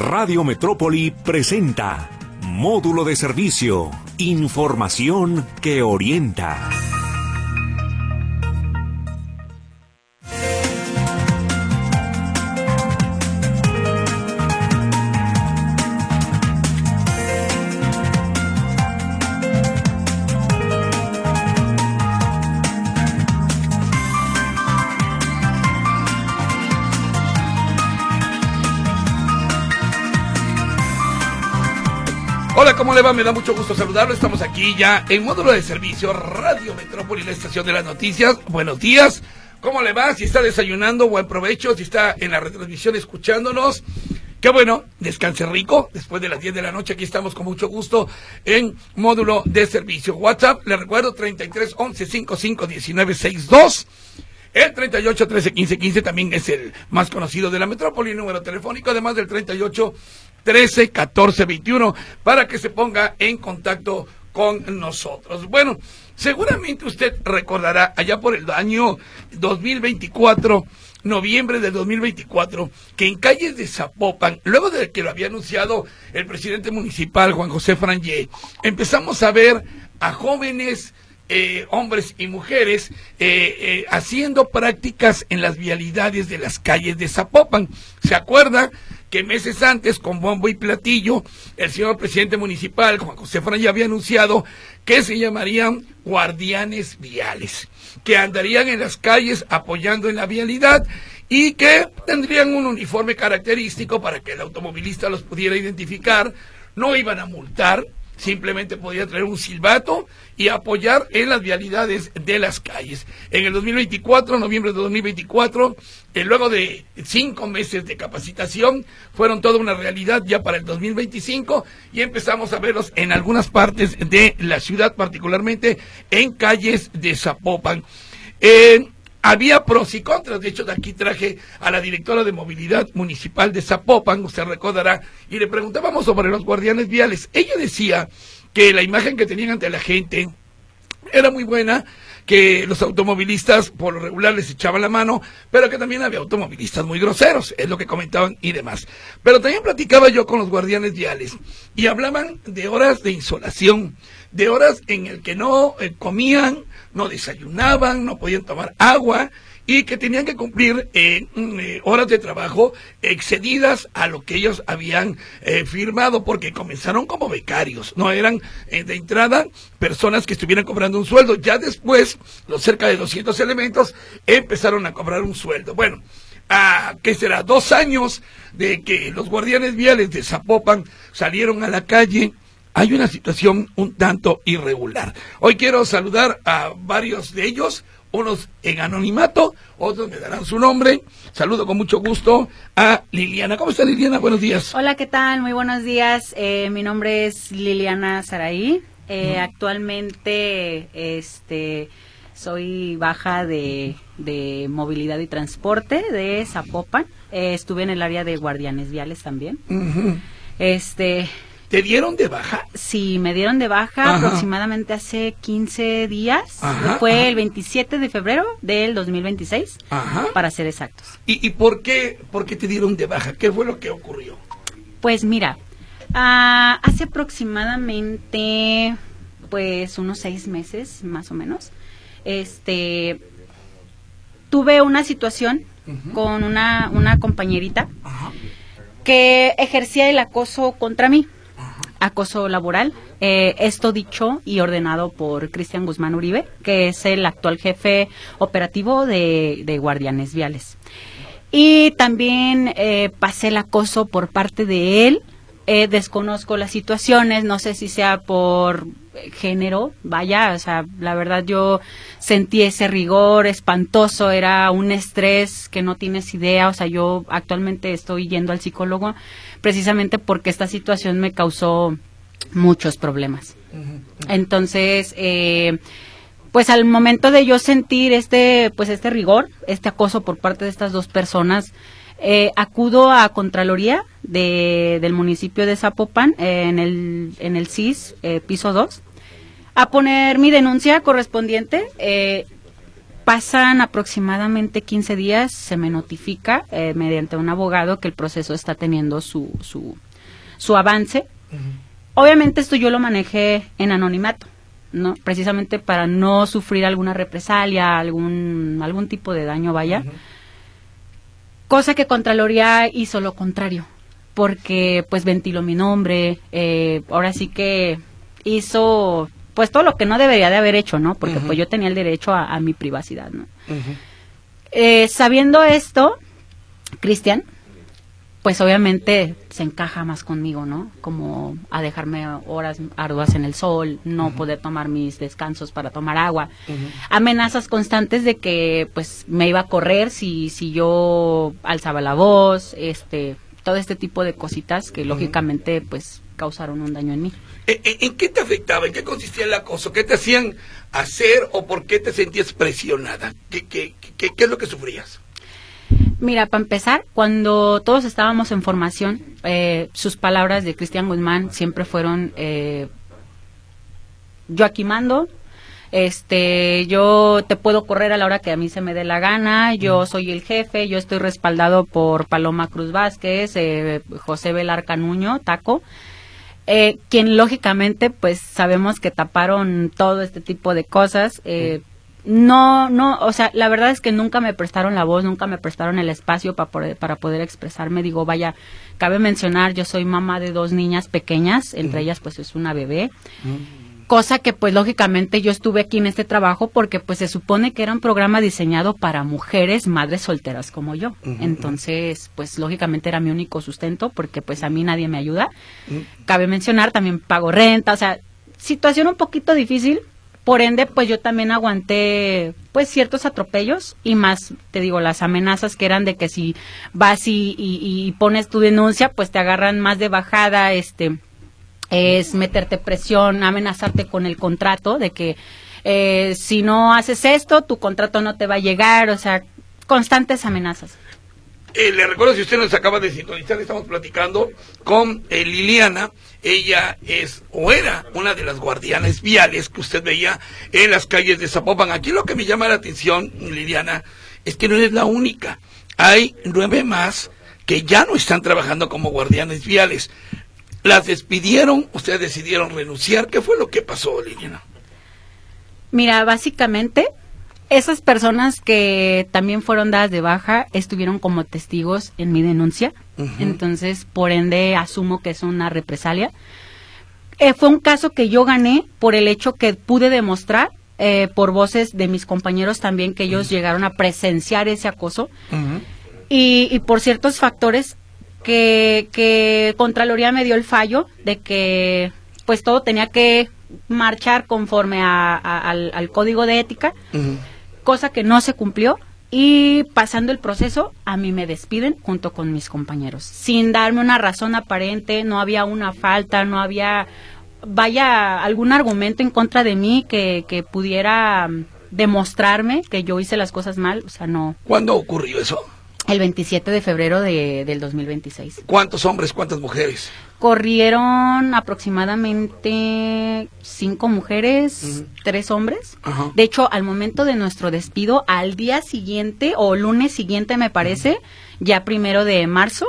Radio Metrópoli presenta Módulo de Servicio, información que orienta. Hola, ¿cómo le va? Me da mucho gusto saludarlo. Estamos aquí ya en Módulo de Servicio, Radio Metrópoli, la estación de las noticias. Buenos días. ¿Cómo le va? Si está desayunando, buen provecho. Si está en la retransmisión escuchándonos, qué bueno, descanse rico. Después de las 10 de la noche, aquí estamos con mucho gusto en Módulo de Servicio. WhatsApp, le recuerdo, 33 11 55 19 62. El 38 13 15 15 también es el más conocido de la metrópoli, número telefónico, además del 38 13 14 21, para que se ponga en contacto con nosotros. Bueno, seguramente usted recordará allá por el año 2024, noviembre de 2024, que en calles de Zapopan, luego de que lo había anunciado el presidente municipal, Juan José Frangé, empezamos a ver a jóvenes, hombres y mujeres haciendo prácticas en las vialidades de las calles de Zapopan. ¿Se acuerda que meses antes, con bombo y platillo, el señor presidente municipal, Juan José Frangé, había anunciado que se llamarían guardianes viales, que andarían en las calles apoyando en la vialidad y que tendrían un uniforme característico para que el automovilista los pudiera identificar? No iban a multar, simplemente podía traer un silbato y apoyar en las vialidades de las calles. En el 2024, noviembre de 2024, luego de 5 meses de capacitación, fueron toda una realidad ya para el 2025 y empezamos a verlos en algunas partes de la ciudad, particularmente en calles de Zapopan. Había pros y contras. De hecho, de aquí traje a la directora de movilidad municipal de Zapopan, usted recordará, y le preguntábamos sobre los guardianes viales. Ella decía que la imagen que tenían ante la gente era muy buena, que los automovilistas por lo regular les echaban la mano, pero que también había automovilistas muy groseros, es lo que comentaban y demás. Pero también platicaba yo con los guardianes viales y hablaban de horas de insolación, de horas en el que no comían, no desayunaban, no podían tomar agua y que tenían que cumplir horas de trabajo excedidas a lo que ellos habían firmado, porque comenzaron como becarios, no eran de entrada personas que estuvieran cobrando un sueldo. Ya después, los cerca de 200 elementos empezaron a cobrar un sueldo. Bueno, ¿qué será? 2 años de que los guardianes viales de Zapopan salieron a la calle. Hay una situación un tanto irregular. Hoy quiero saludar a varios de ellos, unos en anonimato, otros me darán su nombre. Saludo con mucho gusto a Liliana. ¿Cómo está, Liliana? Buenos días. Hola, ¿qué tal? Muy buenos días. Mi nombre es Liliana Saraí. Actualmente soy baja de movilidad y transporte de Zapopan. Estuve en el área de guardianes viales también. ¿Te dieron de baja? Sí, me dieron de baja aproximadamente hace 15 días. Fue el 27 de febrero del 2026, para ser exactos. ¿Y por qué te dieron de baja? ¿Qué fue lo que ocurrió? Pues mira, hace aproximadamente pues unos 6 meses más o menos, tuve una situación con una compañerita que ejercía el acoso contra mí. Acoso laboral, esto dicho y ordenado por Cristian Guzmán Uribe, que es el actual jefe operativo de Guardianes Viales. Y también pasé el acoso por parte de él. Desconozco las situaciones, no sé si sea por género, vaya, o sea, la verdad yo sentí ese rigor espantoso, era un estrés que no tienes idea. O sea, yo actualmente estoy yendo al psicólogo precisamente porque esta situación me causó muchos problemas. Entonces, pues al momento de yo sentir este rigor, este acoso por parte de estas dos personas, acudo a Contraloría del municipio de Zapopan, en el CIS, piso 2, a poner mi denuncia correspondiente pasan aproximadamente 15 días, se me notifica mediante un abogado que el proceso está teniendo su avance. Obviamente esto yo lo manejé en anonimato, ¿no? Precisamente para no sufrir alguna represalia, algún tipo de daño, vaya. Cosa que Contraloría hizo lo contrario, porque pues ventiló mi nombre, ahora sí que hizo pues todo lo que no debería de haber hecho, ¿no? Porque pues yo tenía el derecho a mi privacidad, ¿no? Sabiendo esto, Cristian, pues obviamente se encaja más conmigo, ¿no? Como a dejarme horas arduas en el sol, no poder tomar mis descansos para tomar agua, amenazas constantes de que pues me iba a correr si yo alzaba la voz, todo este tipo de cositas que lógicamente pues causaron un daño en mí. ¿En qué te afectaba? ¿En qué consistía el acoso? ¿Qué te hacían hacer o por qué te sentías presionada? ¿Qué es lo que sufrías? Mira, para empezar, cuando todos estábamos en formación, sus palabras de Cristian Guzmán siempre fueron, yo aquí mando, yo te puedo correr a la hora que a mí se me dé la gana, yo soy el jefe, yo estoy respaldado por Paloma Cruz Vázquez, José Belarca Nuño, Taco, quien lógicamente pues sabemos que taparon todo este tipo de cosas. No, o sea, la verdad es que nunca me prestaron la voz, nunca me prestaron el espacio para poder expresarme. Digo, vaya, cabe mencionar, yo soy mamá de 2 niñas pequeñas, entre ellas pues es una bebé, cosa que pues lógicamente yo estuve aquí en este trabajo porque pues se supone que era un programa diseñado para mujeres, madres solteras como yo. Entonces, pues lógicamente era mi único sustento porque pues a mí nadie me ayuda. Cabe mencionar, también pago renta, o sea, situación un poquito difícil. Por ende, pues yo también aguanté pues ciertos atropellos y más, te digo, las amenazas que eran de que si vas y pones tu denuncia, pues te agarran más de bajada, es meterte presión, amenazarte con el contrato, de que si no haces esto, tu contrato no te va a llegar, o sea, constantes amenazas. Le recuerdo, si usted nos acaba de sintonizar, estamos platicando con Liliana. Ella es o era una de las guardianes viales que usted veía en las calles de Zapopan. Aquí lo que me llama la atención, Liliana, es que no eres la única. Hay 9 más que ya no están trabajando como guardianes viales. ¿Las despidieron? ¿Ustedes decidieron renunciar? ¿Qué fue lo que pasó, Liliana? Mira, básicamente esas personas que también fueron dadas de baja estuvieron como testigos en mi denuncia, entonces por ende asumo que es una represalia. Fue un caso que yo gané por el hecho que pude demostrar por voces de mis compañeros también que ellos llegaron a presenciar ese acoso y por ciertos factores que Contraloría me dio el fallo de que pues todo tenía que marchar conforme al código de ética, cosa que no se cumplió, y pasando el proceso a mí me despiden junto con mis compañeros sin darme una razón aparente. No había una falta, no había algún argumento en contra de mí que pudiera demostrarme que yo hice las cosas mal, o sea, no. ¿Cuándo ocurrió eso? El 27 de febrero del 2026. ¿Cuántos hombres, cuántas mujeres? Corrieron aproximadamente 5 mujeres, 3 hombres. De hecho, al momento de nuestro despido, al día siguiente, o lunes siguiente me parece, ya 1 de marzo,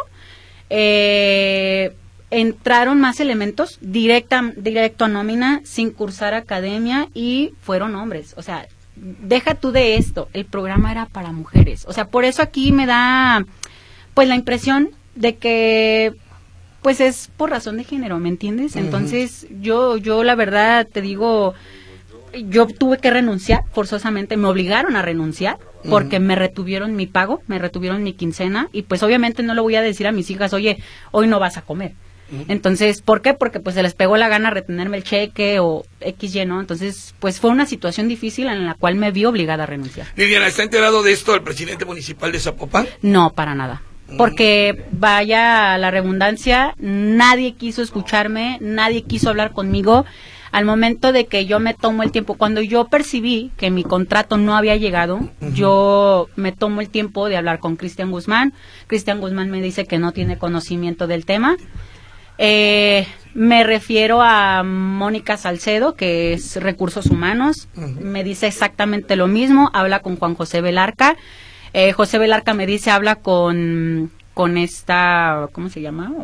entraron más elementos, directo a nómina, sin cursar academia, y fueron hombres. O sea, deja tú de esto, el programa era para mujeres. O sea, por eso aquí me da pues la impresión de que pues es por razón de género, ¿me entiendes? Entonces yo la verdad te digo, yo tuve que renunciar forzosamente, me obligaron a renunciar porque me retuvieron mi pago, me retuvieron mi quincena, y pues obviamente no le voy a decir a mis hijas, oye, hoy no vas a comer. Entonces, ¿por qué? Porque pues se les pegó la gana retenerme el cheque o XY, ¿no? Entonces, pues fue una situación difícil en la cual me vi obligada a renunciar. Liliana, ¿está enterado de esto el presidente municipal de Zapopan? No, para nada. Porque, vaya la redundancia, nadie quiso escucharme, nadie quiso hablar conmigo. Al momento de que yo me tomo el tiempo, cuando yo percibí que mi contrato no había llegado, yo me tomo el tiempo de hablar con Cristian Guzmán. Cristian Guzmán me dice que no tiene conocimiento del tema. Me refiero a Mónica Salcedo, que es Recursos Humanos. Me dice exactamente lo mismo. Habla con Juan José Velarca. José Velarca me dice, habla con esta, ¿cómo se llama?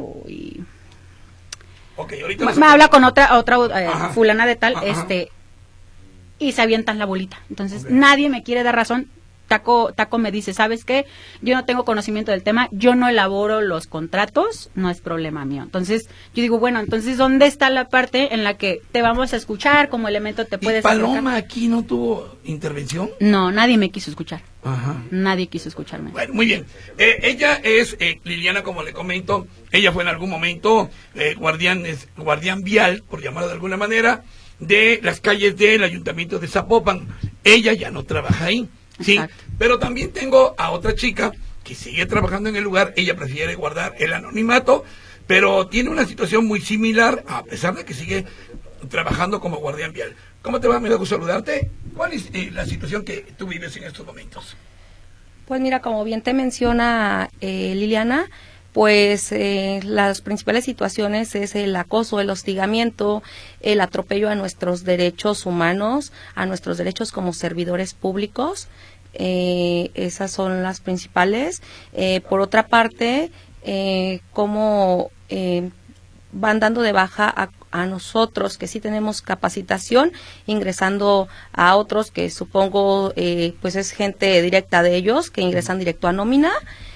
Okay, ahorita me habla con otra fulana de tal, y se avientan la bolita. Entonces, nadie me quiere dar razón. Taco me dice, ¿sabes qué? Yo no tengo conocimiento del tema, yo no elaboro los contratos, no es problema mío. Entonces, yo digo, bueno, entonces, ¿dónde está la parte en la que te vamos a escuchar como elemento te puedes acercar? ¿Paloma acercar? Aquí no tuvo intervención? No, nadie me quiso escuchar. Ajá. Nadie quiso escucharme. Bueno, muy bien. Ella es Liliana, como le comento, ella fue en algún momento guardián vial, por llamarlo de alguna manera, de las calles del Ayuntamiento de Zapopan. Ella ya no trabaja ahí. Sí, exacto. Pero también tengo a otra chica que sigue trabajando en el lugar. Ella prefiere guardar el anonimato, pero tiene una situación muy similar, a pesar de que sigue trabajando como guardián vial. ¿Cómo te va? Me da gusto saludarte. ¿Cuál es la situación que tú vives en estos momentos? Pues mira, como bien te menciona Liliana, pues las principales situaciones es el acoso, el hostigamiento, el atropello a nuestros derechos humanos, a nuestros derechos como servidores públicos. Esas son las principales. Por otra parte, cómo van dando de baja a nosotros que sí tenemos capacitación, ingresando a otros que supongo pues es gente directa de ellos, que ingresan directo a nómina.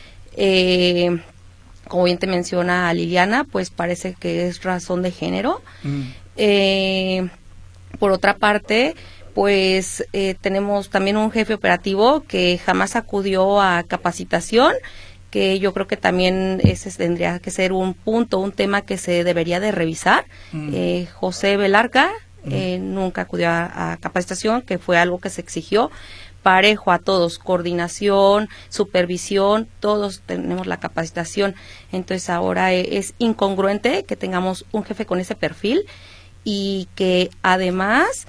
Como bien te menciona Liliana, pues parece que es razón de género. Por otra parte, pues tenemos también un jefe operativo que jamás acudió a capacitación, que yo creo que también ese tendría que ser un punto, un tema que se debería de revisar. José Velarca nunca acudió a capacitación, que fue algo que se exigió parejo a todos, coordinación, supervisión, todos tenemos la capacitación. Entonces ahora es incongruente que tengamos un jefe con ese perfil y que además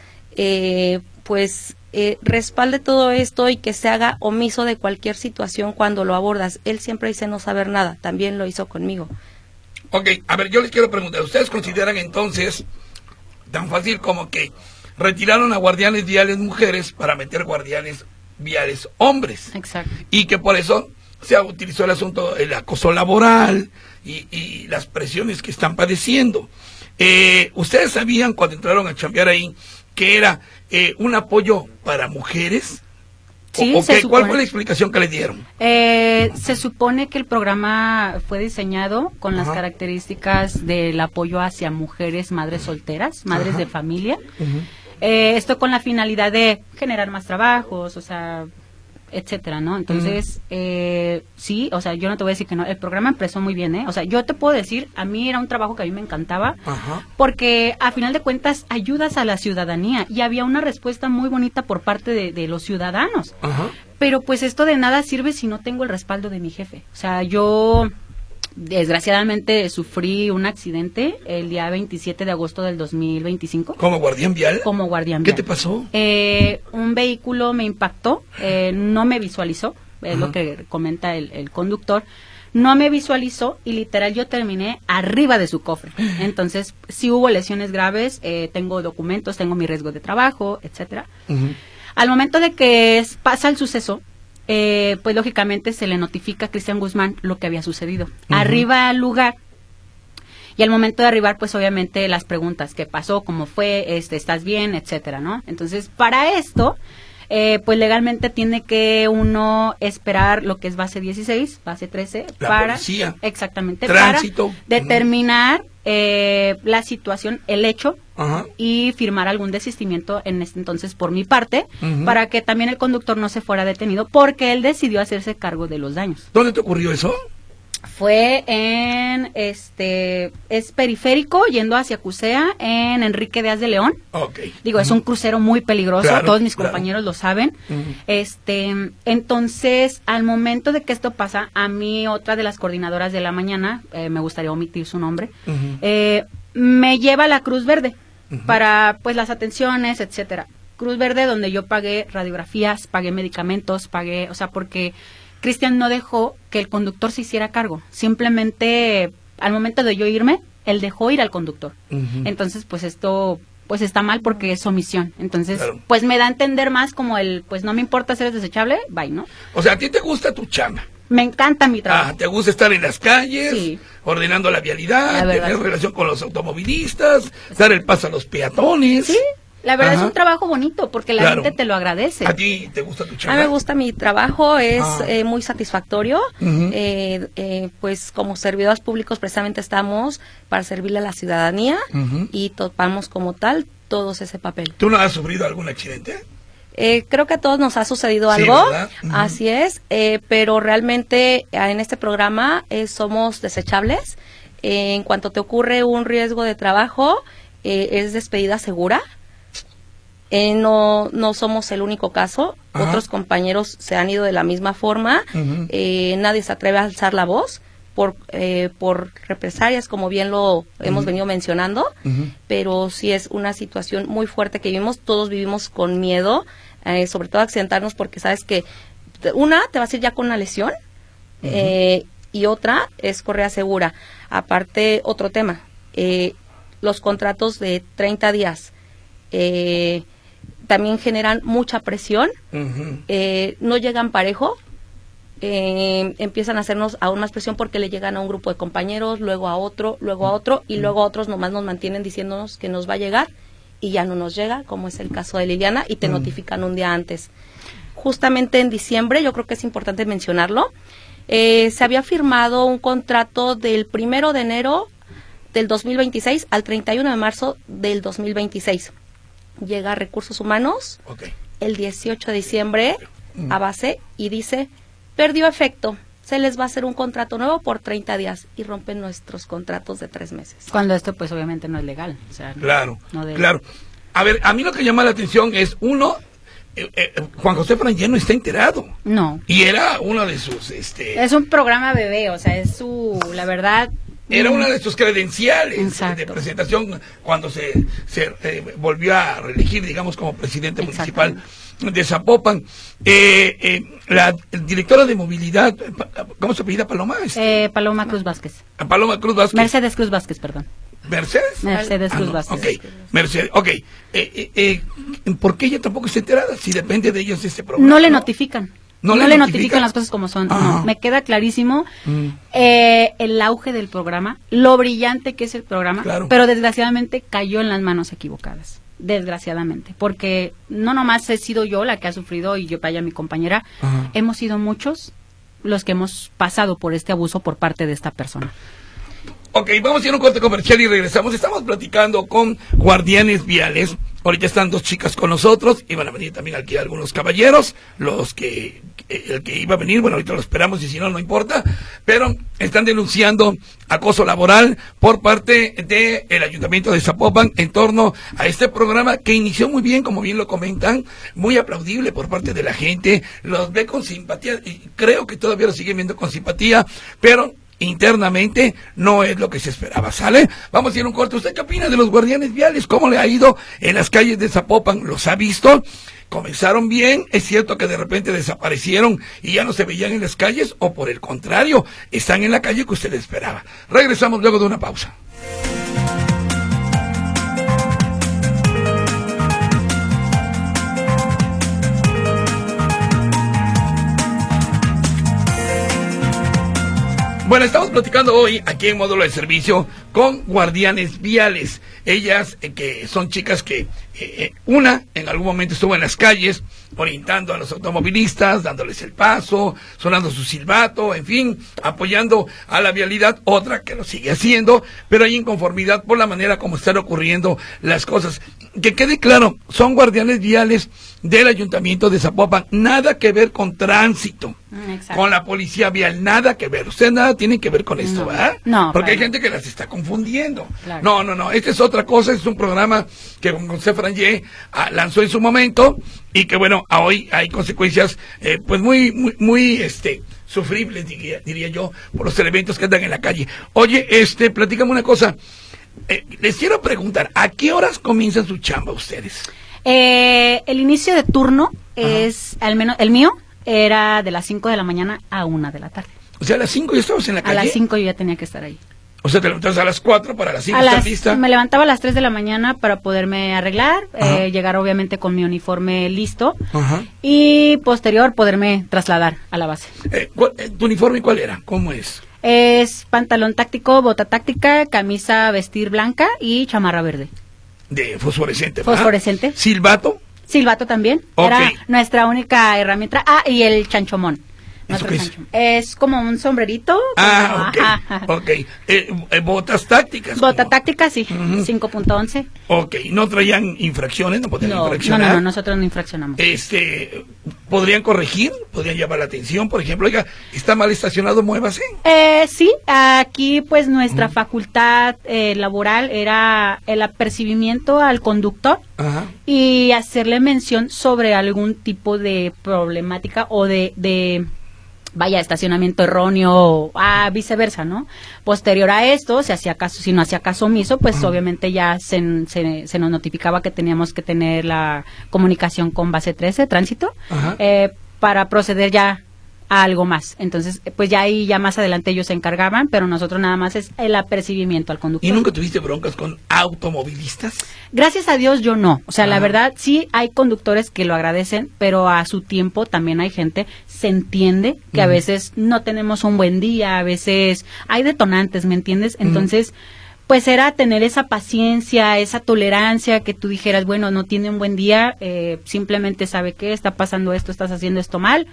respalde todo esto y que se haga omiso de cualquier situación cuando lo abordas. Él siempre dice no saber nada, también lo hizo conmigo. Ok, a ver, yo les quiero preguntar, ¿ustedes consideran entonces tan fácil como que retiraron a guardianes viales mujeres para meter guardianes viales hombres? Exacto. Y que por eso se utilizó el asunto del acoso laboral y las presiones que están padeciendo. ¿Ustedes sabían cuando entraron a chambear ahí que era un apoyo para mujeres? Sí, ¿Cuál fue la explicación que les dieron? Se supone que el programa fue diseñado con las características del apoyo hacia mujeres, madres solteras, madres de familia. Esto con la finalidad de generar más trabajos, o sea, etcétera, ¿no? Entonces, sí, o sea, yo no te voy a decir que no, el programa empezó muy bien, ¿eh? O sea, yo te puedo decir, a mí era un trabajo que a mí me encantaba, porque a final de cuentas ayudas a la ciudadanía y había una respuesta muy bonita por parte de los ciudadanos. Pero pues esto de nada sirve si no tengo el respaldo de mi jefe. O sea, yo desgraciadamente sufrí un accidente el día 27 de agosto del 2025. ¿Como guardián vial? Como guardián vial. ¿Qué te pasó? Un vehículo me impactó, no me visualizó, es lo que comenta el conductor, no me visualizó y literal yo terminé arriba de su cofre. Entonces, sí hubo lesiones graves, tengo documentos, tengo mi riesgo de trabajo, etcétera. Al momento de que pasa el suceso, pues lógicamente se le notifica a Cristian Guzmán lo que había sucedido. Arriba al lugar, y al momento de arribar, pues obviamente las preguntas, ¿qué pasó? ¿Cómo fue? ¿Estás bien? Etcétera, ¿no? Entonces, para esto, pues legalmente tiene que uno esperar lo que es base 16, base 13, policía, exactamente, tránsito, para determinar la situación, el hecho, y firmar algún desistimiento en este entonces por mi parte, para que también el conductor no se fuera detenido, porque él decidió hacerse cargo de los daños. ¿Dónde te ocurrió eso? Fue en es periférico yendo hacia Cusea, en Enrique Díaz de León. Digo, es un crucero muy peligroso, todos mis compañeros lo saben. Entonces, al momento de que esto pasa, a mí otra de las coordinadoras de la mañana, me gustaría omitir su nombre, me lleva a la Cruz Verde para pues las atenciones, etcétera. Cruz Verde, donde yo pagué radiografías, pagué medicamentos, o sea, porque Cristian no dejó que el conductor se hiciera cargo. Simplemente, al momento de yo irme, él dejó ir al conductor. Entonces, pues esto pues está mal porque es omisión. Entonces, pues me da a entender más como pues no me importa si eres desechable, bye, ¿no? O sea, ¿a ti te gusta tu chamba? Me encanta mi trabajo. ¿Te gusta estar en las calles, ordenando la vialidad, tener relación con los automovilistas, dar el paso a los peatones? Sí, la verdad es un trabajo bonito porque la gente te lo agradece. ¿A ti te gusta tu chamba? A mí me gusta mi trabajo, es muy satisfactorio. Pues como servidores públicos precisamente estamos para servirle a la ciudadanía y topamos como tal todos ese papel. ¿Tú no has sufrido algún accidente? Creo que a todos nos ha sucedido algo, así es, pero realmente en este programa somos desechables. En cuanto te ocurre un riesgo de trabajo, es despedida segura. No somos el único caso, otros compañeros se han ido de la misma forma, nadie se atreve a alzar la voz por represalias, como bien lo hemos venido mencionando, pero sí es una situación muy fuerte que vivimos, todos vivimos con miedo, sobre todo accidentarnos porque sabes que una, te vas a ir ya con una lesión, y otra es correa segura. Aparte, otro tema, los contratos de 30 días, también generan mucha presión, no llegan parejo, empiezan a hacernos aún más presión porque le llegan a un grupo de compañeros, luego a otro, y luego a otros nomás nos mantienen diciéndonos que nos va a llegar y ya no nos llega, como es el caso de Liliana, y te notifican un día antes. Justamente en diciembre, yo creo que es importante mencionarlo, se había firmado un contrato del 1 de enero del 2026 al 31 de marzo del 2026. Llega a Recursos Humanos el 18 de diciembre a base y dice, perdió efecto, se les va a hacer un contrato nuevo por 30 días y rompen nuestros contratos de 3 meses. Cuando esto pues obviamente no es legal. O sea, claro. A ver, a mí lo que llama la atención es, uno, Juan José Frangé no está enterado. No. Y era uno de sus... Es un programa bebé, o sea, es la verdad... Era una de sus credenciales. Exacto. De presentación cuando se volvió a reelegir, digamos, como presidente municipal de Zapopan. La directora de movilidad, ¿cómo se apellida? ¿Paloma? Paloma Cruz Vázquez. Paloma Cruz Vázquez. Mercedes Cruz Vázquez, perdón. ¿Mercedes Cruz Vázquez. Mercedes, ¿por qué ella tampoco está enterada? Si depende de ellos de este programa. No le notifican. No le notifican las cosas como son. No, me queda clarísimo el auge del programa, lo brillante que es el programa, pero desgraciadamente cayó en las manos equivocadas. Desgraciadamente, porque no nomás he sido yo la que ha sufrido y yo vaya mi compañera, hemos sido muchos los que hemos pasado por este abuso por parte de esta persona. Ok, vamos a ir a un corte comercial y regresamos. Estamos platicando con Guardianes Viales. Ahorita están 2 chicas con nosotros y van a venir también aquí algunos caballeros, el que iba a venir, bueno, ahorita lo esperamos y si no, no importa, pero están denunciando acoso laboral por parte del Ayuntamiento de Zapopan en torno a este programa que inició muy bien, como bien lo comentan, muy aplaudible por parte de la gente, los ve con simpatía y creo que todavía lo siguen viendo con simpatía, pero internamente no es lo que se esperaba, ¿sale? Vamos a ir a un corte. ¿Usted qué opina de los Guardianes Viales? ¿Cómo le ha ido en las calles de Zapopan? ¿Los ha visto? ¿Comenzaron bien? ¿Es cierto que de repente desaparecieron y ya no se veían en las calles? ¿O por el contrario, están en la calle que usted esperaba? Regresamos luego de una pausa. Bueno, estamos platicando hoy aquí en Módulo de Servicio con Guardianes Viales. Ellas que son chicas que una en algún momento estuvo en las calles orientando a los automovilistas, dándoles el paso, sonando su silbato, en fin, apoyando a la vialidad. Otra que lo sigue haciendo, pero hay inconformidad por la manera como están ocurriendo las cosas. Que quede claro, son Guardianes Viales del Ayuntamiento de Zapopan, nada que ver con tránsito, con la policía vial, nada que ver. Usted nada tiene que ver con esto, ¿verdad? No. Porque hay gente que las está confundiendo. Claro. No, esta es otra cosa, es un programa que Juan José Frangé lanzó en su momento y que bueno, hoy hay consecuencias pues muy sufribles, diría yo, por los elementos que andan en la calle. Oye, platícame una cosa, les quiero preguntar, ¿a qué horas comienzan su chamba ustedes? El inicio de turno es, al menos el mío, era de las 5 de la mañana a 1 de la tarde. O sea, a las 5 ya estabas en la calle. A las 5 yo ya tenía que estar ahí. O sea, te levantas a las 4 para las 5 estar lista. Me levantaba a las 3 de la mañana para poderme arreglar, llegar obviamente con mi uniforme listo y posterior poderme trasladar a la base. ¿Tu uniforme cuál era? ¿Cómo es? Es pantalón táctico, bota táctica, camisa vestir blanca y chamarra verde. De fosforescente, ¿verdad? Fosforescente. ¿Silbato? Silbato también. Okay. Era nuestra única herramienta. Y el chanchomón. ¿Eso qué es? Es como un sombrerito. Ok. Botas tácticas. Bota táctica, sí. 5.11. Ok. ¿No traían infracciones? ¿No podían infraccionar? No, nosotros no infraccionamos. ¿Podrían corregir? ¿Podrían llamar la atención? Por ejemplo, oiga, ¿está mal estacionado? Muévase. Sí, aquí pues nuestra facultad laboral era el apercibimiento al conductor y hacerle mención sobre algún tipo de problemática o de estacionamiento erróneo o viceversa, ¿no? Posterior a esto, si no hacía caso omiso, pues obviamente ya se nos notificaba que teníamos que tener la comunicación con base 13, tránsito, para proceder ya a algo más. Entonces, pues ya ahí, ya más adelante ellos se encargaban, pero nosotros nada más es el apercibimiento al conductor. ¿Y nunca tuviste broncas con automovilistas? Gracias a Dios yo no. O sea, la verdad, sí hay conductores que lo agradecen, pero a su tiempo también hay gente, se entiende que a veces no tenemos un buen día, a veces hay detonantes, ¿me entiendes? Entonces, pues era tener esa paciencia, esa tolerancia, que tú dijeras, bueno, no tiene un buen día, simplemente sabe que está pasando esto, estás haciendo esto mal,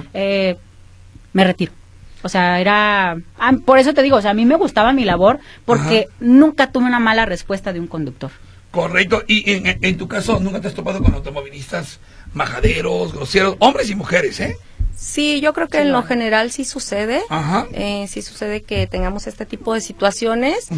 me retiro. O sea, era... por eso te digo, o sea, a mí me gustaba mi labor porque nunca tuve una mala respuesta de un conductor. Correcto. Y en tu caso, ¿nunca te has topado con automovilistas majaderos, groseros, hombres y mujeres, Sí, yo creo que en lo general sí sucede. Sí sucede que tengamos este tipo de situaciones,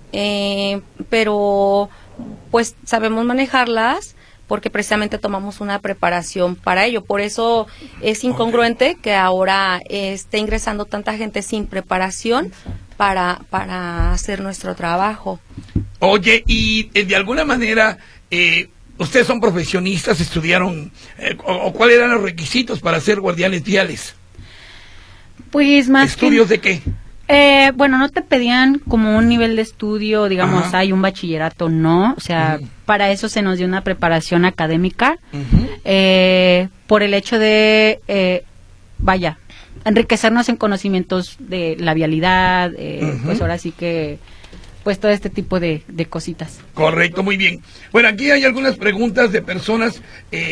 pero pues sabemos manejarlas porque precisamente tomamos una preparación para ello. Por eso es incongruente que ahora esté ingresando tanta gente sin preparación para hacer nuestro trabajo. Oye, y de alguna manera, ¿ustedes son profesionistas, estudiaron, o cuáles eran los requisitos para ser guardianes viales? Pues más ¿Estudios de qué? Bueno, no te pedían como un nivel de estudio, digamos, hay un bachillerato, no, o sea, para eso se nos dio una preparación académica, por el hecho de, enriquecernos en conocimientos de la vialidad, pues ahora sí que, pues todo este tipo de cositas. Correcto, muy bien. Bueno, aquí hay algunas preguntas de personas.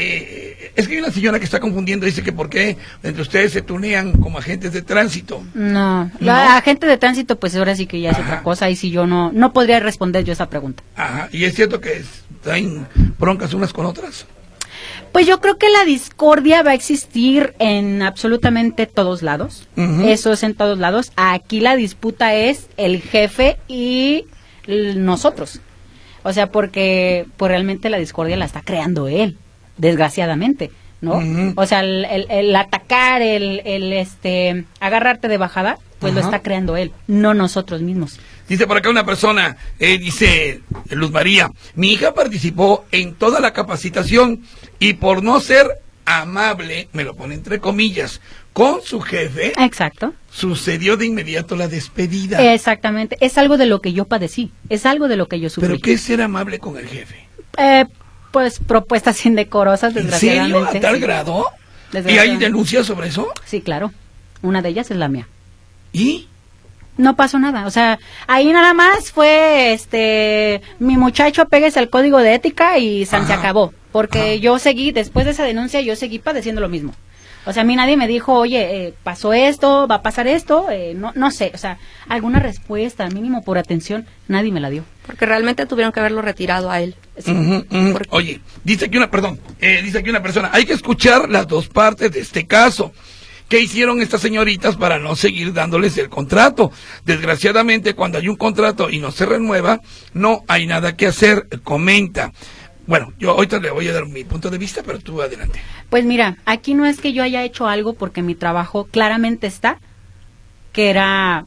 Es que hay una señora que está confundiendo, dice que por qué entre ustedes se tunean como agentes de tránsito. No, la agente de tránsito pues ahora sí que ya es otra cosa y si yo no podría responder yo esa pregunta. ¿Y es cierto que traen broncas unas con otras? Pues yo creo que la discordia va a existir en absolutamente todos lados. Eso es en todos lados. Aquí la disputa es el jefe y nosotros. O sea, porque pues realmente la discordia la está creando él, desgraciadamente, ¿no? O sea, el atacar, el agarrarte de bajada, pues lo está creando él, no nosotros mismos. Dice por acá una persona, dice Luz María, mi hija participó en toda la capacitación y por no ser amable, me lo pone entre comillas, con su jefe. Exacto. Sucedió de inmediato la despedida. Exactamente, es algo de lo que yo padecí, es algo de lo que yo sufrí. ¿Pero qué es ser amable con el jefe? Pues propuestas indecorosas, desgraciadamente. ¿En serio? ¿A tal grado? ¿Y hay denuncias sobre eso? Sí, claro, una de ellas es la mía. ¿Y? No pasó nada, o sea, ahí nada más fue, mi muchacho, péguese al código de ética y se acabó, porque yo seguí, después de esa denuncia, yo seguí padeciendo lo mismo. O sea, a mí nadie me dijo, oye, pasó esto, va a pasar esto, no sé, o sea, alguna respuesta, mínimo por atención, nadie me la dio. Porque realmente tuvieron que haberlo retirado a él. Sí. Oye, dice aquí una persona, hay que escuchar las dos partes de este caso. ¿Qué hicieron estas señoritas para no seguir dándoles el contrato? Desgraciadamente, cuando hay un contrato y no se renueva, no hay nada que hacer, comenta. Bueno, yo ahorita le voy a dar mi punto de vista, pero tú adelante. Pues mira, aquí no es que yo haya hecho algo porque mi trabajo claramente está que era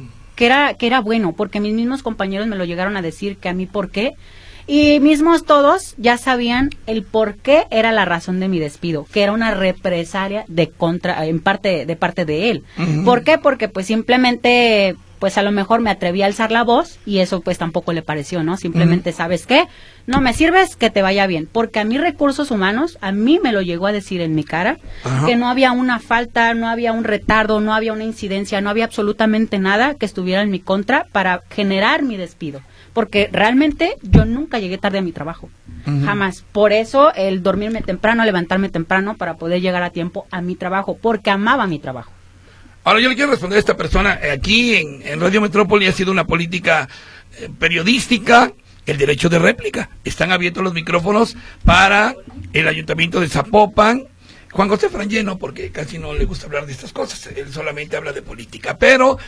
bueno, porque mis mismos compañeros me lo llegaron a decir que a mí por qué. Y mismos todos ya sabían el por qué era la razón de mi despido, que era una represalia de parte de él. ¿Por qué? Porque pues simplemente pues a lo mejor me atreví a alzar la voz y eso pues tampoco le pareció, ¿no? Simplemente, ¿sabes qué? No me sirves, que te vaya bien. Porque a mí Recursos Humanos, a mí me lo llegó a decir en mi cara, que no había una falta, no había un retardo, no había una incidencia, no había absolutamente nada que estuviera en mi contra para generar mi despido. Porque realmente yo nunca llegué tarde a mi trabajo, jamás. Por eso el dormirme temprano, levantarme temprano para poder llegar a tiempo a mi trabajo, porque amaba mi trabajo. Ahora yo le quiero responder a esta persona, aquí en Radio Metrópoli ha sido una política periodística, el derecho de réplica. Están abiertos los micrófonos para el Ayuntamiento de Zapopan. Juan José Frangé no, porque casi no le gusta hablar de estas cosas, él solamente habla de política, pero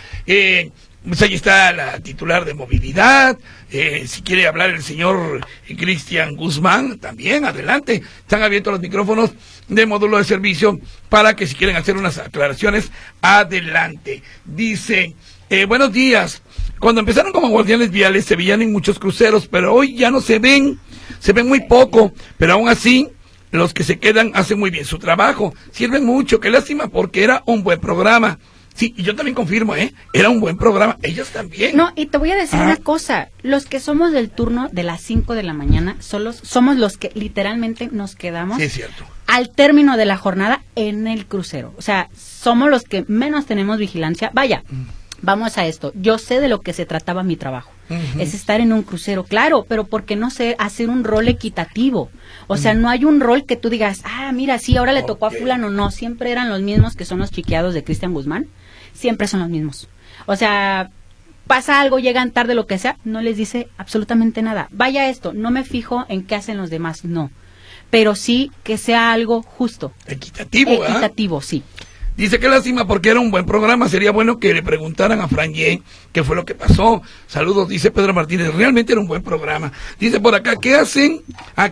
pues ahí está la titular de movilidad, si quiere hablar el señor Cristian Guzmán, también, adelante, están abiertos los micrófonos de módulo de servicio para que si quieren hacer unas aclaraciones, adelante. Dice, buenos días, cuando empezaron como guardianes viales se veían en muchos cruceros, pero hoy ya no se ven muy poco, pero aún así los que se quedan hacen muy bien su trabajo, sirven mucho, qué lástima porque era un buen programa. Sí, y yo también confirmo, era un buen programa, ellos también. No, y te voy a decir una cosa, los que somos del turno de las 5 de la mañana, somos los que literalmente nos quedamos sí, es cierto. Al término de la jornada en el crucero. O sea, somos los que menos tenemos vigilancia. Vaya, vamos a esto, yo sé de lo que se trataba mi trabajo. Es estar en un crucero, claro, pero porque no sé hacer un rol equitativo. O sea, no hay un rol que tú digas, mira, sí, ahora le tocó a fulano. No, siempre eran los mismos que son los chiqueados de Cristian Guzmán. Siempre son los mismos. O sea, pasa algo, llegan tarde, lo que sea, no les dice absolutamente nada. Vaya esto, no me fijo en qué hacen los demás, no. Pero sí que sea algo justo. Equitativo, Equitativo, sí. Dice que lástima porque era un buen programa, sería bueno que le preguntaran a Frangé qué fue lo que pasó. Saludos, dice Pedro Martínez, realmente era un buen programa. Dice por acá, ¿qué hacen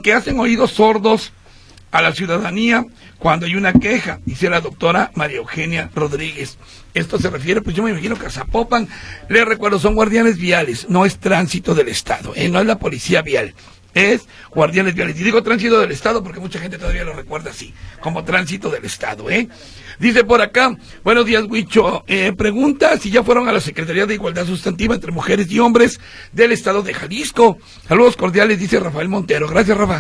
oídos sordos a la ciudadanía cuando hay una queja? Dice la doctora María Eugenia Rodríguez. Esto se refiere, pues yo me imagino que a Zapopan, les recuerdo, son guardianes viales, no es tránsito del Estado, no es la policía vial. Es guardianes viales. Y digo tránsito del Estado porque mucha gente todavía lo recuerda así, como tránsito del Estado, Dice por acá, buenos días, Huicho. Pregunta si ya fueron a la Secretaría de Igualdad Sustantiva entre Mujeres y Hombres del Estado de Jalisco. Saludos cordiales, dice Rafael Montero. Gracias, Rafa.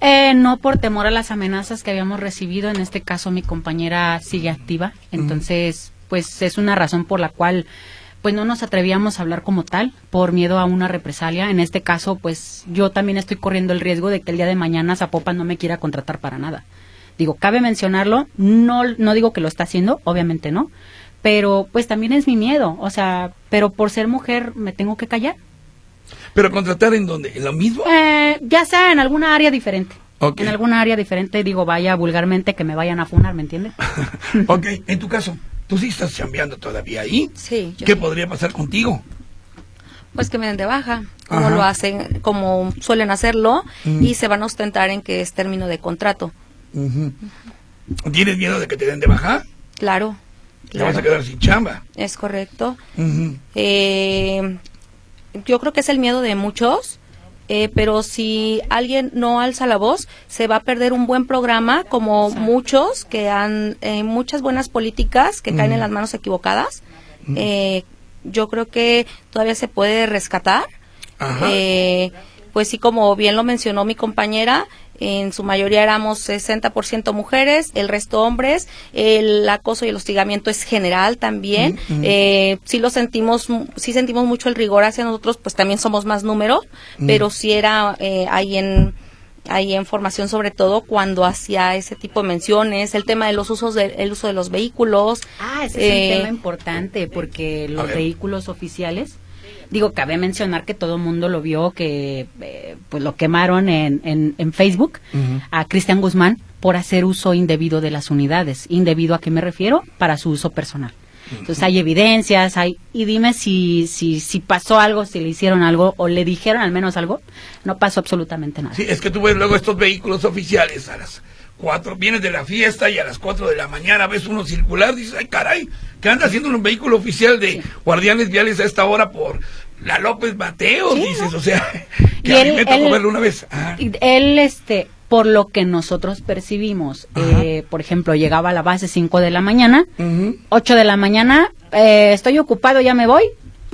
No, por temor a las amenazas que habíamos recibido. En este caso, mi compañera sigue activa. Entonces, pues es una razón por la cual pues no nos atrevíamos a hablar como tal, por miedo a una represalia. En este caso, pues yo también estoy corriendo el riesgo de que el día de mañana Zapopan no me quiera contratar para nada. Digo, cabe mencionarlo, no digo que lo está haciendo, obviamente no, pero pues también es mi miedo, o sea, pero por ser mujer me tengo que callar. ¿Pero contratar en dónde? ¿En lo mismo? Ya sea en alguna área diferente. Okay. En alguna área diferente, digo, vaya vulgarmente que me vayan a funar, ¿me entiendes? Ok, en tu caso, ¿tú sí estás chambeando todavía ahí? Sí. ¿Qué podría pasar contigo? Pues que me den de baja, como lo hacen, como suelen hacerlo, y se van a ostentar en que es término de contrato. ¿Tienes miedo de que te den de baja? Claro. Te vas a quedar sin chamba. Es correcto. Yo creo que es el miedo de muchos, pero si alguien no alza la voz, se va a perder un buen programa, como muchos que han, muchas buenas políticas que caen en las manos equivocadas. Yo creo que todavía se puede rescatar. Pues sí, como bien lo mencionó mi compañera, en su mayoría éramos 60% mujeres, el resto hombres. El acoso y el hostigamiento es general también. Sí sentimos mucho el rigor hacia nosotros, pues también somos más número, pero sí era ahí en formación, sobre todo cuando hacía ese tipo de menciones, el tema de los uso de los vehículos. Ese es un tema importante, porque los vehículos oficiales, digo, cabe mencionar que todo el mundo lo vio, que pues lo quemaron en Facebook a Cristian Guzmán por hacer uso indebido de las unidades. ¿Indebido a qué me refiero? Para su uso personal. Entonces hay evidencias, y dime si pasó algo, si le hicieron algo o le dijeron al menos algo. No pasó absolutamente nada. Sí, es que tú ves luego estos vehículos oficiales a las 4, vienes de la fiesta y a las 4 de la mañana ves uno circular, dices, ay caray, ¿qué anda haciendo un vehículo oficial de guardianes viales a esta hora por la López Mateos? Sí, dices, ¿no? O sea, que a mí me tocó verlo una vez. Él, por lo que nosotros percibimos, por ejemplo, llegaba a la base 5 de la mañana, 8 de la mañana, estoy ocupado, ya me voy,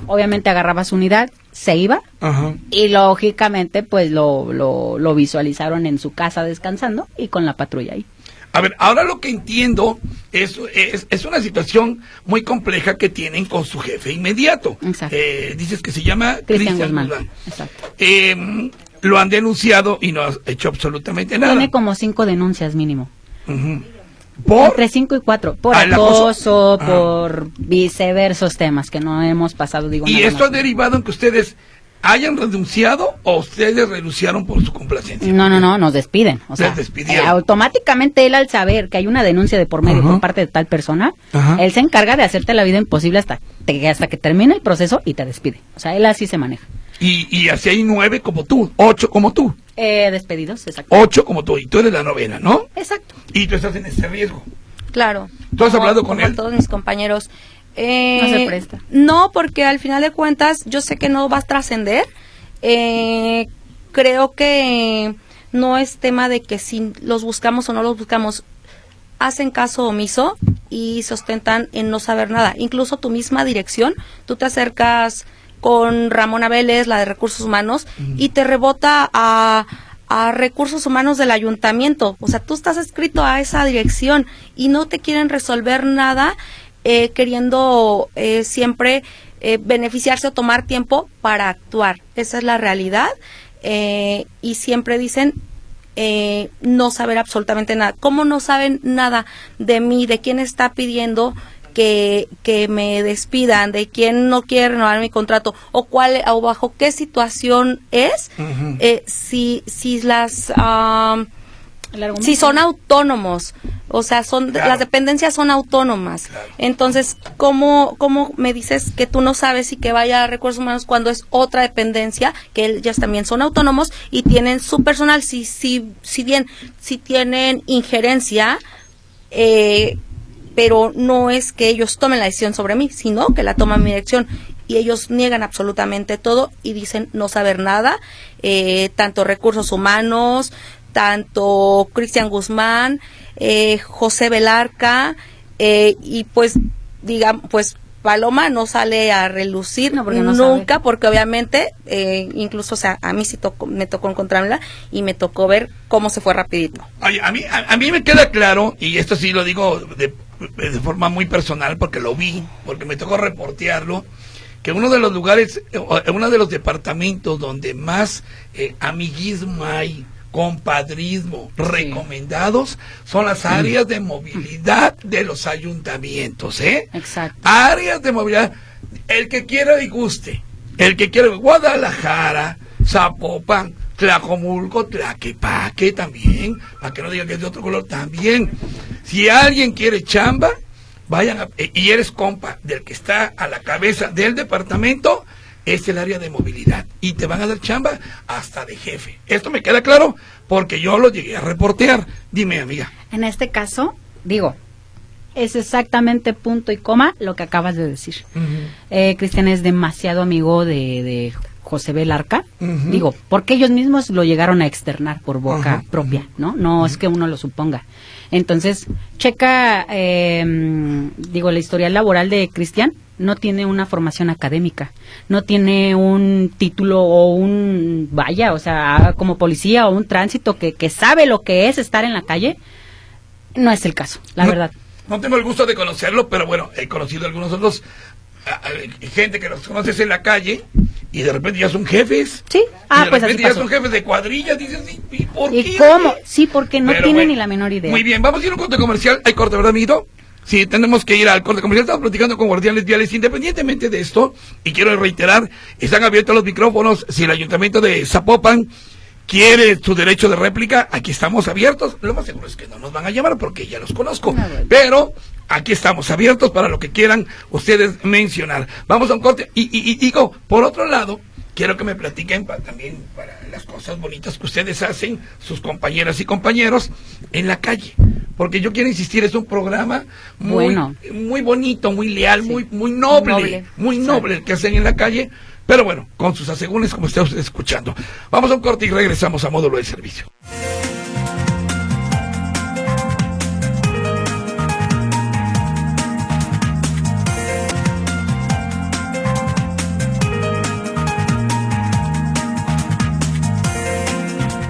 obviamente agarraba su unidad, se iba, Ajá. y lógicamente pues lo visualizaron en su casa descansando y con la patrulla ahí. A ver, ahora lo que entiendo es una situación muy compleja que tienen con su jefe inmediato. Exacto. Dices que se llama Cristian Guzmán. Guzmán. Exacto. Lo han denunciado y no ha hecho absolutamente nada. Tiene como 5 denuncias mínimo. Ujú. ¿Por? Entre 5 y 4. Por ¿El acoso? acoso, por viceversos temas que no hemos pasado, digo. ¿Y nada esto ha más. derivado en que ustedes hayan renunciado o ustedes renunciaron por su complacencia? No, nos despiden. O sea, Les despidieron. automáticamente él, al saber que hay una denuncia de por medio Ajá. por parte de tal persona, Ajá. él se encarga de hacerte la vida imposible hasta que termine el proceso y te despide. O sea, él así se maneja. Y así hay 9 como tú, 8 como tú, Despedidos, exacto. 8 como tú, y tú eres la novena, ¿no? Exacto. Y tú estás en este riesgo. Claro. ¿Tú has Como- hablado con como él? todos mis compañeros. No se presta. No, porque al final de cuentas yo sé que no va a trascender. Creo que no es tema de que si los buscamos o no los buscamos. Hacen caso omiso y se ostentan en no saber nada. Incluso tu misma dirección, tú te acercas con Ramona Vélez, la de Recursos Humanos, y te rebota a Recursos Humanos del Ayuntamiento. O sea, tú estás escrito a esa dirección y no te quieren resolver nada, queriendo siempre beneficiarse o tomar tiempo para actuar. Esa es la realidad. Y siempre dicen no saber absolutamente nada. ¿Cómo no saben nada de mí, de quién está pidiendo que me despidan, de quién no quiere renovar mi contrato o cuál o bajo qué situación es? Ujú. Si las El argumento. si son autónomos, o sea, Claro. las dependencias son autónomas. Claro. Entonces, ¿cómo me dices que tú no sabes y que vaya a Recursos Humanos cuando es otra dependencia, que ellas también son autónomos y tienen su personal, si bien tienen injerencia, pero no es que ellos tomen la decisión sobre mí, sino que la toma mi dirección, y ellos niegan absolutamente todo y dicen no saber nada, tanto Recursos Humanos, tanto Cristian Guzmán, José Velarca, y pues digamos, pues Paloma no sale a relucir No, porque no nunca, sabe. porque obviamente incluso, o sea, a mí sí me tocó encontrarla y me tocó ver cómo se fue rapidito. Oye, a mí me queda claro, y esto sí lo digo de forma muy personal porque lo vi, porque me tocó reportearlo, que uno de los lugares, uno de los departamentos donde más amiguismo hay, compadrismo, recomendados, son las áreas de movilidad de los ayuntamientos, ¿eh? Exacto. Áreas de movilidad, el que quiera y guste, el que quiera, Guadalajara, Zapopan, Tlajomulco, Tlaquepaque también, para que no digan que es de otro color también. Si alguien quiere chamba, vayan y eres compa del que está a la cabeza del departamento, es el área de movilidad y te van a dar chamba hasta de jefe. Esto me queda claro porque yo lo llegué a reportear. Dime, amiga. En este caso, digo, es exactamente punto y coma lo que acabas de decir. Cristian es demasiado amigo de José Velarca, Ujú. digo, porque ellos mismos lo llegaron a externar por boca Ajá, propia, ¿no? No es que uno lo suponga. Entonces, checa, digo, la historial laboral de Cristian no tiene una formación académica, no tiene un título o o sea, como policía o un tránsito que sabe lo que es estar en la calle. No es el caso, la verdad. No tengo el gusto de conocerlo, pero bueno, he conocido a algunos otros, gente que los conoces en la calle y de repente ya son jefes. Sí, Y de pues así repente ya pasó. son jefes de cuadrillas, dices, ¿y por ¿Y qué? cómo? Sí, porque no Pero tiene bueno, ni la menor idea. Muy bien, vamos a ir a un corte comercial. Hay corte, ¿verdad, amiguito? Sí, tenemos que ir al corte comercial. Estamos platicando con guardianes viales. Independientemente de esto, y quiero reiterar, están abiertos los micrófonos. Si el ayuntamiento de Zapopan quiere su derecho de réplica, aquí estamos abiertos. Lo más seguro es que no nos van a llamar porque ya los conozco. No, bueno. Pero aquí estamos abiertos para lo que quieran ustedes mencionar. Vamos a un corte. Y digo, por otro lado, quiero que me platiquen también para las cosas bonitas que ustedes hacen, sus compañeras y compañeros, en la calle. Porque yo quiero insistir, es un programa muy, Bueno. muy bonito, muy leal, Sí. muy noble, Noble. muy noble el que hacen en la calle. Pero bueno, con sus asegúnes como está usted escuchando. Vamos a un corte y regresamos a Módulo de Servicio.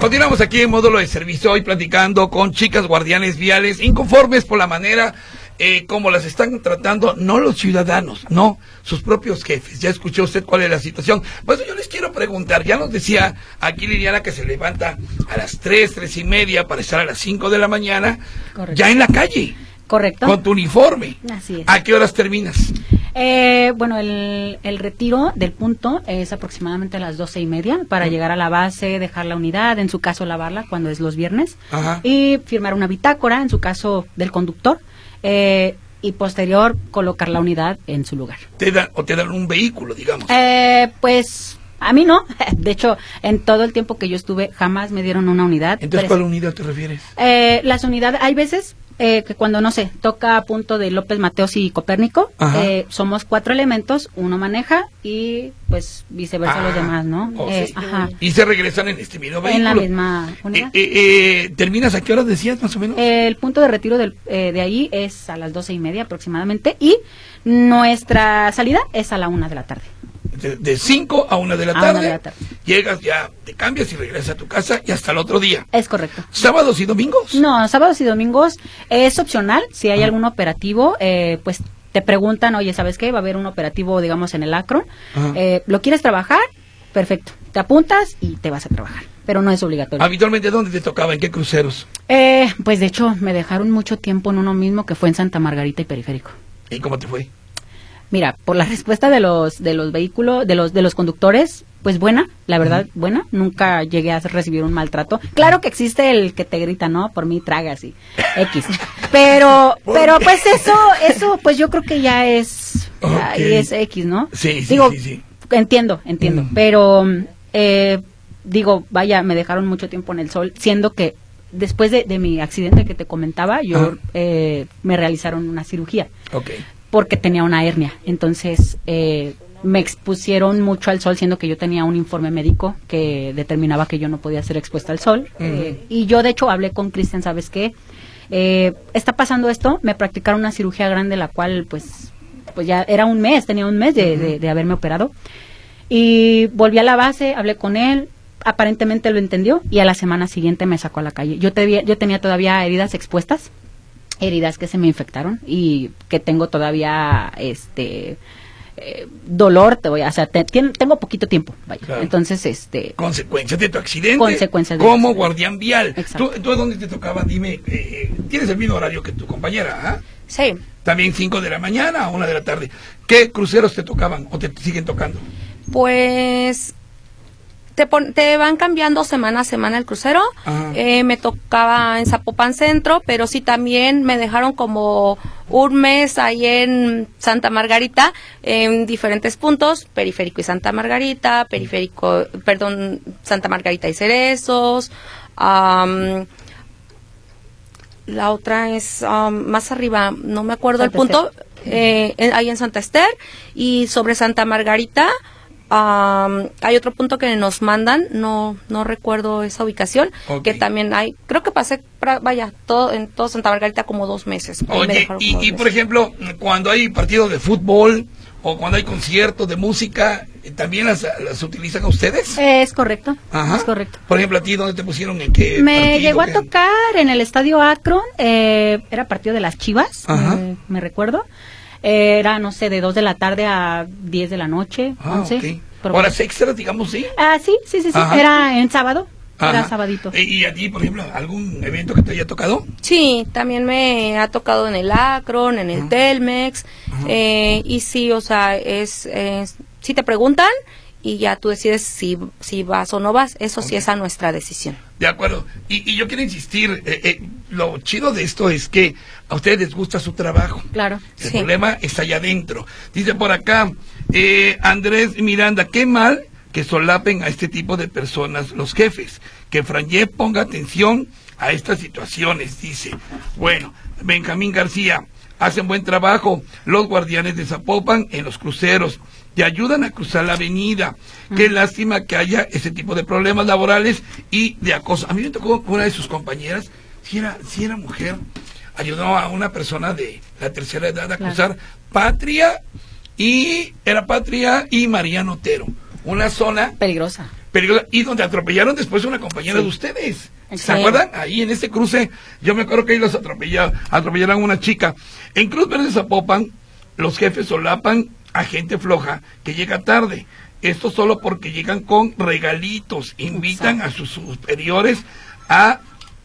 Continuamos aquí en Módulo de Servicio, hoy platicando con chicas guardianes viales, inconformes por la manera como las están tratando, no los ciudadanos, no, sus propios jefes. Ya escuchó usted cuál es la situación. Pues yo les quiero preguntar, ya nos decía aquí Liliana que se levanta a las 3:30 para estar a las 5 de la mañana, Correcto. Ya en la calle. Correcto. Con tu uniforme. Así es. ¿A qué horas terminas? Bueno, el retiro del punto es aproximadamente a las 12:30 para llegar a la base, dejar la unidad, en su caso lavarla cuando es los viernes, Ajá. y firmar una bitácora, en su caso del conductor, y posterior colocar la unidad en su lugar. ¿Te dan un vehículo, digamos? Pues a mí no, de hecho en todo el tiempo que yo estuve jamás me dieron una unidad. Entonces, ¿cuál unidad te refieres? Las unidades, hay veces que cuando, no sé, toca a punto de López Mateos y Copérnico, somos 4 elementos, uno maneja y pues viceversa los demás, ¿no? Sí. Ajá. Y se regresan en este mismo vehículo. En la misma unidad. ¿Terminas a qué horas decías, más o menos? El punto de retiro de ahí es a las 12:30 aproximadamente, y nuestra salida es a la 1 de la tarde. De 5 a 1 de la A tarde. 1 de la tarde. Llegas, ya te cambias y regresas a tu casa y hasta el otro día. Es correcto. ¿Sábados y domingos? No, sábados y domingos es opcional. Si hay algún operativo, pues te preguntan, oye, ¿sabes qué? Va a haber un operativo, digamos, en el Akron. ¿Lo quieres trabajar? Perfecto. Te apuntas y te vas a trabajar. Pero no es obligatorio. ¿Habitualmente dónde te tocaba? ¿En qué cruceros? Pues de hecho, me dejaron mucho tiempo en uno mismo, que fue en Santa Margarita y Periférico. ¿Y cómo te fue? Mira, por la respuesta de los vehículos, de los conductores, pues buena, la verdad, buena. Nunca llegué a recibir un maltrato. Claro que existe el que te grita, ¿no? Por mí tragas y X. Pero pues eso, pues yo creo que ya es, ahí es X, ¿no? Sí. Digo, entiendo. Pero, digo, vaya, me dejaron mucho tiempo en el sol, siendo que después de mi accidente que te comentaba, yo me realizaron una cirugía. Okay. Porque tenía una hernia. Entonces, me expusieron mucho al sol, siendo que yo tenía un informe médico que determinaba que yo no podía ser expuesta al sol. Y yo, de hecho, hablé con Cristian, ¿sabes qué? Está pasando esto, me practicaron una cirugía grande, la cual, pues ya era tenía un mes de haberme operado. Y volví a la base, hablé con él, aparentemente lo entendió, y a la semana siguiente me sacó a la calle. Yo tenía todavía heridas expuestas, heridas que se me infectaron y que tengo todavía dolor, tengo poquito tiempo, vaya. Claro. Entonces, consecuencias de tu accidente. Consecuencias de como accidente. guardián vial. Exacto. ¿Tú a dónde te tocaba? Dime, tienes el mismo horario que tu compañera, ¿ah? Sí. También 5 de la mañana a 1 de la tarde. ¿Qué cruceros te tocaban o te siguen tocando? Pues te van cambiando semana a semana el crucero. Me tocaba en Zapopan Centro, pero sí también me dejaron como un mes ahí en Santa Margarita, en diferentes puntos, Periférico y Santa Margarita, Santa Margarita y Cerezos. La otra es más arriba, no me acuerdo Santa el punto, ahí en Santa Esther, y sobre Santa Margarita. Hay otro punto que nos mandan, no recuerdo esa ubicación, que también hay, creo que pasé, en todo Santa Margarita como 2 meses. Oye, y por ejemplo, cuando hay partidos de fútbol o cuando hay conciertos de música, ¿también las utilizan a ustedes? Es correcto, Ajá. es correcto. Por ejemplo, ¿a ti dónde te pusieron? ¿En qué Me partido? llegó a tocar en el estadio Akron, era partido de las Chivas, me recuerdo. Era, no sé, de 2 de la tarde a 10 de la noche, 11. Okay. Pero ¿Horas extras, digamos, sí? Sí. Ajá. Era en sábado, Ajá. era sabadito. ¿Y a ti, por ejemplo, algún evento que te haya tocado? Sí, también me ha tocado en el Akron, en el Telmex, y sí, o sea, si te preguntan y ya tú decides si vas o no vas, eso sí es a nuestra decisión. De acuerdo. Y yo quiero insistir, lo chido de esto es que a ustedes les gusta su trabajo. Claro. El problema está allá adentro. Dice por acá, Andrés Miranda, qué mal que solapen a este tipo de personas los jefes. Que Franje ponga atención a estas situaciones, dice. Bueno, Benjamín García, hacen buen trabajo los guardianes de Zapopan en los cruceros. Te ayudan a cruzar la avenida. Qué lástima que haya ese tipo de problemas laborales y de acoso. A mí me tocó una de sus compañeras, si era mujer, ayudó a una persona de la tercera edad a cruzar Patria y Mariano Otero. Una zona peligrosa. peligrosa, y donde atropellaron después a una compañera de ustedes. ¿Se Sí. acuerdan? Ahí en ese cruce, yo me acuerdo que ahí los atropellaron a una chica. En Cruz Verde Zapopan, los jefes solapan a gente floja que llega tarde. Esto solo porque llegan con regalitos, invitan a sus superiores a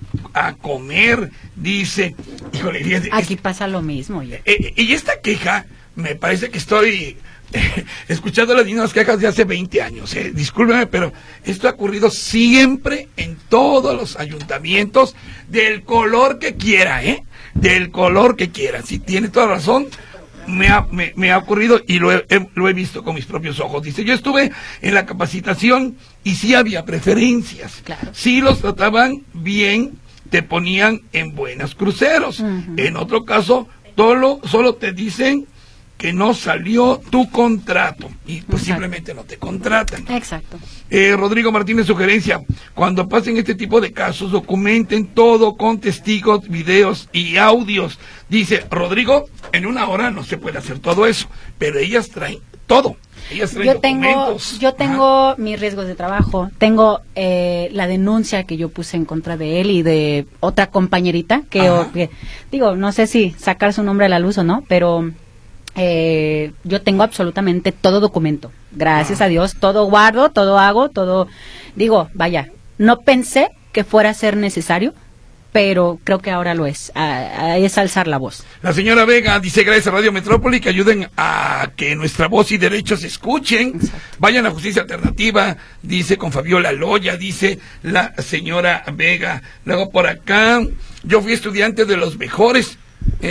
comer, dice. Híjole, fíjate, Aquí pasa lo mismo. y esta queja, me parece que estoy escuchando las mismas quejas de hace 20 años. Discúlpeme, pero esto ha ocurrido siempre en todos los ayuntamientos, del color que quiera, del color que quiera. Si tiene toda razón, me ha ocurrido y lo he visto con mis propios ojos. Dice, yo estuve en la capacitación y sí había preferencias. Claro. Sí los trataban bien, te ponían en buenos cruceros. En otro caso, solo te dicen que no salió tu contrato y pues simplemente no te contratan. Exacto. Rodrigo Martínez, sugerencia, cuando pasen este tipo de casos, documenten todo con testigos, videos y audios. Dice Rodrigo, en una hora no se puede hacer todo eso, pero ellas traen todo. Ellas traen documentos. Yo tengo mis riesgos de trabajo, tengo la denuncia que yo puse en contra de él y de otra compañerita, que digo, no sé si sacar su nombre a la luz o no, pero yo tengo absolutamente todo documento. Gracias a Dios, todo guardo, todo hago, todo. Digo, vaya, no pensé que fuera a ser necesario, pero creo que ahora lo es. Es alzar la voz. La señora Vega dice, gracias a Radio Metrópoli, que ayuden a que nuestra voz y derechos se escuchen. Exacto. Vayan a Justicia Alternativa, dice con Fabiola Loya, dice la señora Vega. Luego por acá, yo fui estudiante de los mejores.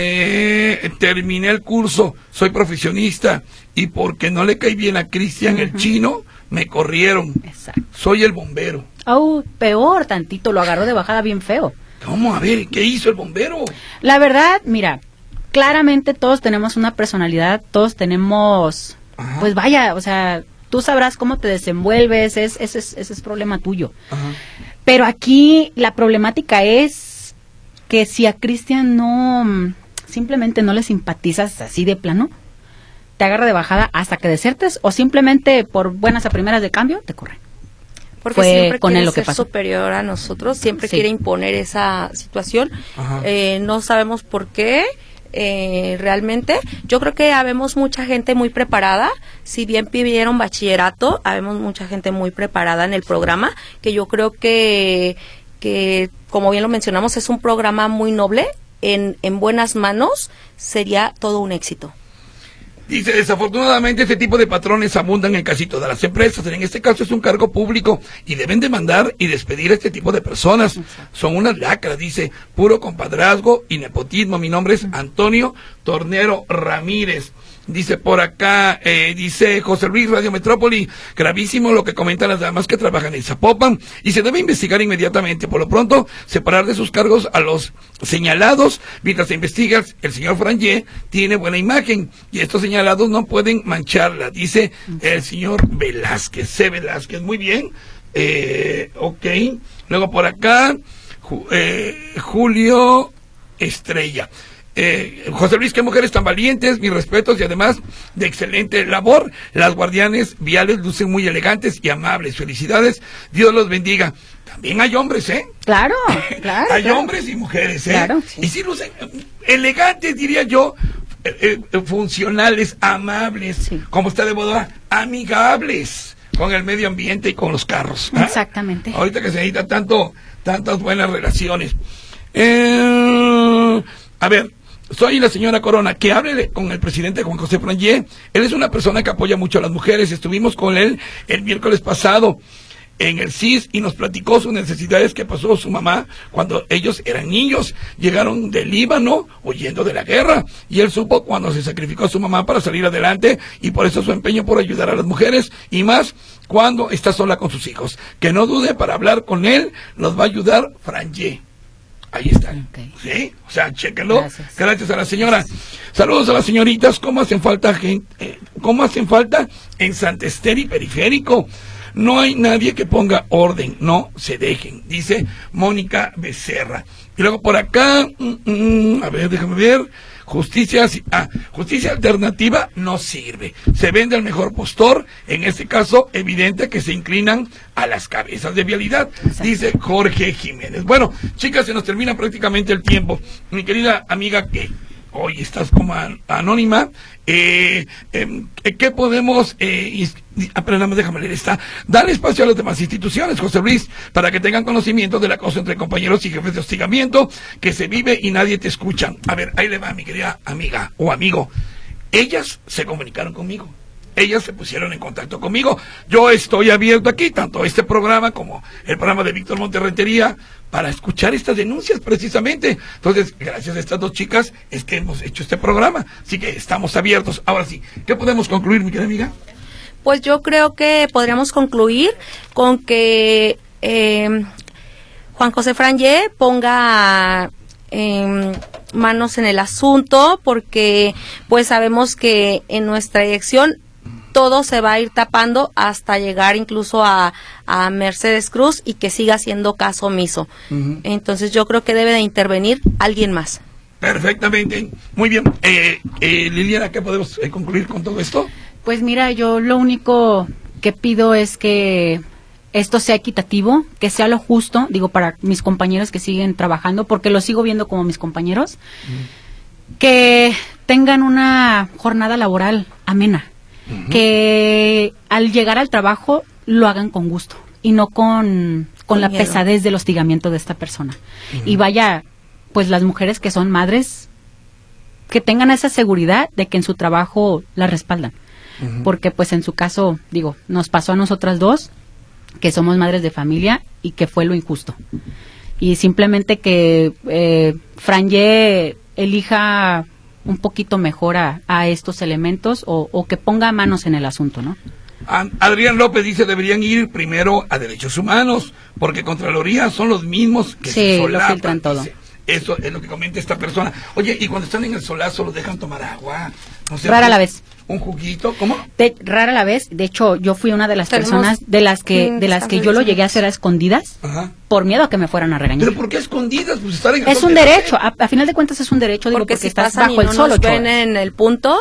Terminé el curso, soy profesionista y porque no le caí bien a Cristian el chino, me corrieron. Exacto. Soy el bombero. Peor tantito, lo agarró de bajada bien feo. ¿Cómo? A ver, ¿qué hizo el bombero? La verdad, mira, claramente todos tenemos una personalidad, todos tenemos, pues vaya, o sea, tú sabrás cómo te desenvuelves, ese es problema tuyo. Pero aquí la problemática es que si a Cristian simplemente no le simpatizas así de plano, te agarra de bajada hasta que desertes o simplemente por buenas a primeras de cambio te corre. Porque Fue siempre con quiere él lo que ser pasó. superior a nosotros, siempre quiere imponer esa situación. No sabemos por qué. Realmente yo creo que habemos mucha gente muy preparada, si bien pidieron bachillerato, habemos mucha gente muy preparada en el programa, que yo creo que como bien lo mencionamos, es un programa muy noble, en buenas manos sería todo un éxito. Dice, desafortunadamente este tipo de patrones abundan en casi todas las empresas. En este caso es un cargo público y deben demandar y despedir a este tipo de personas. Son unas lacras, dice, puro compadrazgo y nepotismo. Mi nombre es Antonio Tornero Ramírez. Dice por acá, dice José Luis, Radio Metrópoli, gravísimo lo que comentan las damas que trabajan en Zapopan y se debe investigar inmediatamente. Por lo pronto, separar de sus cargos a los señalados. Mientras se investiga, el señor Frangé tiene buena imagen y estos señalados no pueden mancharla, dice el señor Velázquez, C. Velázquez. Muy bien, ok. Luego por acá, Julio Estrella. José Luis, qué mujeres tan valientes, mis respetos y además de excelente labor. Las guardianes viales lucen muy elegantes y amables. Felicidades, Dios los bendiga. También hay hombres, Claro, hay claro. hombres y mujeres, Claro, sí. Y sí lucen elegantes, diría yo, funcionales, amables, sí. Como está de moda, amigables con el medio ambiente y con los carros. Exactamente. Ahorita que se necesita tantas buenas relaciones. A ver, soy la señora Corona, que hable con el presidente Juan José Frangé. Él es una persona que apoya mucho a las mujeres. Estuvimos con él el miércoles pasado en el CIS y nos platicó sus necesidades que pasó su mamá cuando ellos eran niños. Llegaron del Líbano huyendo de la guerra y él supo cuando se sacrificó a su mamá para salir adelante y por eso su empeño por ayudar a las mujeres y más cuando está sola con sus hijos. Que no dude para hablar con él, nos va a ayudar Frangé. Ahí está. Okay. Sí, o sea, chéquenlo. Gracias a la señora. Saludos a las señoritas. ¿Cómo hacen falta gente? ¿Cómo hacen falta en Santa Esther y Periférico? No hay nadie que ponga orden, no se dejen, dice Mónica Becerra. Y luego por acá, a ver, déjame ver. justicia alternativa no sirve. Se vende al mejor postor, en este caso evidente que se inclinan a las cabezas de vialidad, dice Jorge Jiménez. Bueno, chicas, se nos termina prácticamente el tiempo. Mi querida amiga, que hoy estás como anónima, ¿qué podemos, pero nada más déjame leer esta, darle espacio a las demás instituciones, José Luis, para que tengan conocimiento del acoso entre compañeros y jefes de hostigamiento que se vive y nadie te escucha? A ver, ahí le va, mi querida amiga o amigo. Ellas se comunicaron conmigo. Ellas se pusieron en contacto conmigo. Yo estoy abierto aquí, tanto este programa como el programa de Víctor Monterrentería, para escuchar estas denuncias precisamente. Entonces, gracias a estas dos chicas es que hemos hecho este programa. Así que estamos abiertos. Ahora sí, ¿qué podemos concluir, mi querida amiga? Pues yo creo que podríamos concluir con que Juan José Frangé ponga manos en el asunto, porque pues sabemos que en nuestra dirección todo se va a ir tapando hasta llegar incluso a Mercedes Cruz y que siga siendo caso omiso. Entonces yo creo que debe de intervenir alguien más. Perfectamente, muy bien. Liliana, ¿qué podemos concluir con todo esto? Pues mira, yo lo único que pido es que esto sea equitativo, que sea lo justo, digo, para mis compañeros que siguen trabajando, porque los sigo viendo como mis compañeros, que tengan una jornada laboral amena, que al llegar al trabajo lo hagan con gusto y no con la miedo, pesadez del hostigamiento de esta persona. Y vaya, pues las mujeres que son madres, que tengan esa seguridad de que en su trabajo la respaldan. Porque pues en su caso, digo, nos pasó a nosotras dos, que somos madres de familia, y que fue lo injusto. Y simplemente que Frangé elija un poquito mejor a estos elementos o que ponga manos en el asunto, ¿no? Adrián López dice, deberían ir primero a Derechos Humanos, porque Contraloría son los mismos que se solapan, lo filtran todo. Eso es lo que comenta esta persona. Oye, y cuando están en el solazo los dejan tomar agua, no sé, rara la vez. ¿Un juguito? ¿Cómo? Rara la vez. De hecho, yo fui una de las personas de las que yo lo llegué a hacer a escondidas, por miedo a que me fueran a regañar. ¿Pero por qué escondidas? Pues estar en es un derecho, a final de cuentas es un derecho, digo, porque si estás bajo el sol 8 horas. Ven en el punto,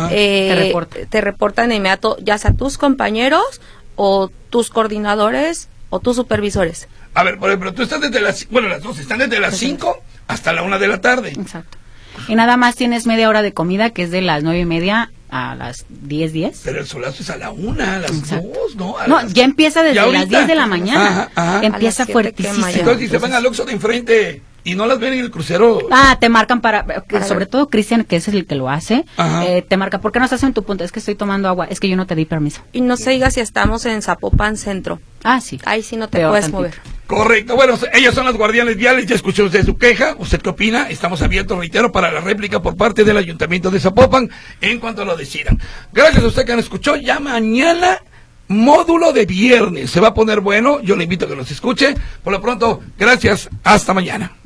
te reportan de inmediato, ya sea tus compañeros o tus coordinadores o tus supervisores. A ver, por ejemplo, tú estás desde las dos están desde las 5 hasta la 1 de la tarde. Exacto. Y nada más tienes media hora de comida, que es de las 9:30 a las 10:10. Pero el solazo es a la 1, a las 2, ¿no? Ya empieza desde las 10 de la mañana. Empieza fuertísimo. Entonces, si se van al Oxxo de enfrente y no las ven en el crucero. Te marcan sobre todo Cristian, que es el que lo hace, te marca, ¿por qué no estás en tu punto? Es que estoy tomando agua, es que yo no te di permiso. Y no se diga si estamos en Zapopan Centro. Sí. Ahí sí no te puedes mover. Correcto, bueno, ellas son las guardianes viales, ya escuchó usted su queja, ¿usted qué opina? Estamos abiertos, reitero, para la réplica por parte del Ayuntamiento de Zapopan, en cuanto lo decidan. Gracias a usted que nos escuchó, ya mañana, módulo de viernes, se va a poner bueno, yo le invito a que nos escuche, por lo pronto, gracias, hasta mañana.